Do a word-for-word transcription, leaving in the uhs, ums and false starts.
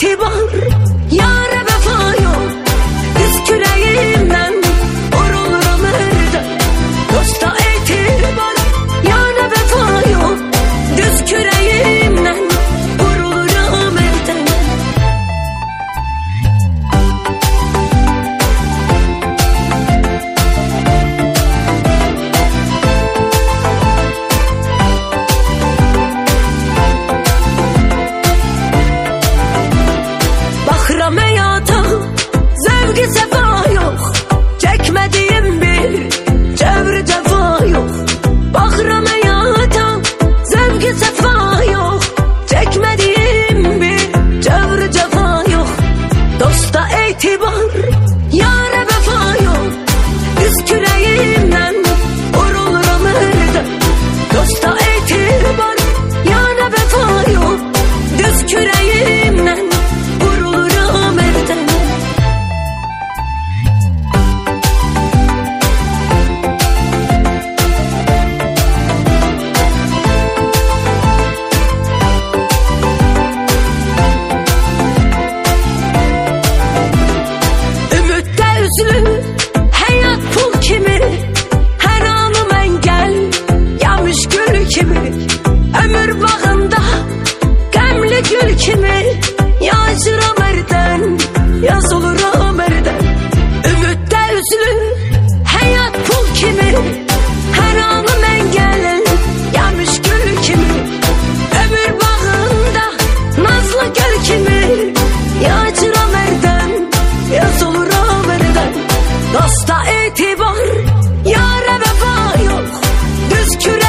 etibar, yâre vefa yok. Düz küreğimden vurulurum elden. Dosta etibar, yâre vefa yok. Düz küreğimden vurulurum elden. Baxıram həyata, zevki sefa yok. Çekmediğim bir cevri cefa yok. Baxıram həyata, zevki sefa yok. Çekmediğim bir cevri cefa yok. Dosta etibar, yâre vefa yok. Düz küreğimden vurulurum elden. Dosta etibar, yâre vefa yok. Düz küreğimden vurulurum elden. Ümiddə üzlü həyat pul kimi, hər anım əngəl yamış gül kimi. Ömür bağında qəmli gül kimi, yaşıram ərdən, yaz oluram ərdən. Ümiddə üzlü həyat pul kimi, hər anım əngəl yamış gül kimi. Ömür bağında nazlı gül kimi, yaşıram ərdən, yaz oluram ərdən. Dosta etibar, yâre vefa yok. Düz küreğimden